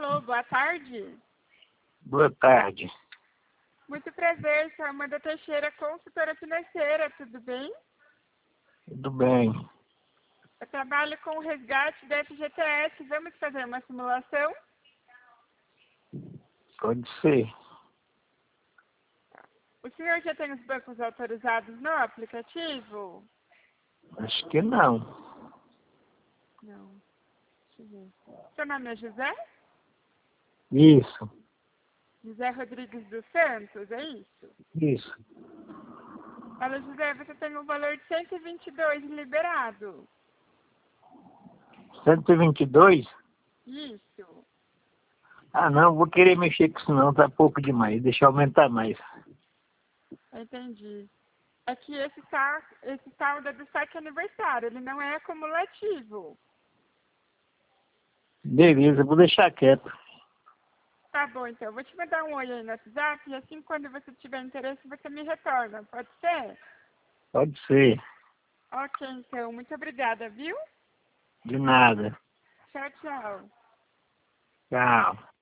Alô, boa tarde. Boa tarde. Muito prazer, sou Amanda Teixeira, consultora financeira, tudo bem? Tudo bem. Eu trabalho com o resgate da FGTS, vamos fazer uma simulação? Pode ser. O senhor já tem os bancos autorizados no aplicativo? Acho que não. Não. Deixa eu ver. Seu nome é José? Isso. José Rodrigues dos Santos, é isso? Isso. Olha, José, você tem um valor de 122 liberado. 122? Isso. Ah, não, vou querer mexer com isso não, tá pouco demais. Deixa eu aumentar mais. Entendi. É que esse saldo é do saque aniversário, ele não é acumulativo. Beleza, vou deixar quieto. Tá bom, então. Eu vou te mandar um oi aí no WhatsApp e assim, quando você tiver interesse, você me retorna. Pode ser? Pode ser. Ok, então. Muito obrigada, viu? De nada. Tchau, tchau. Tchau.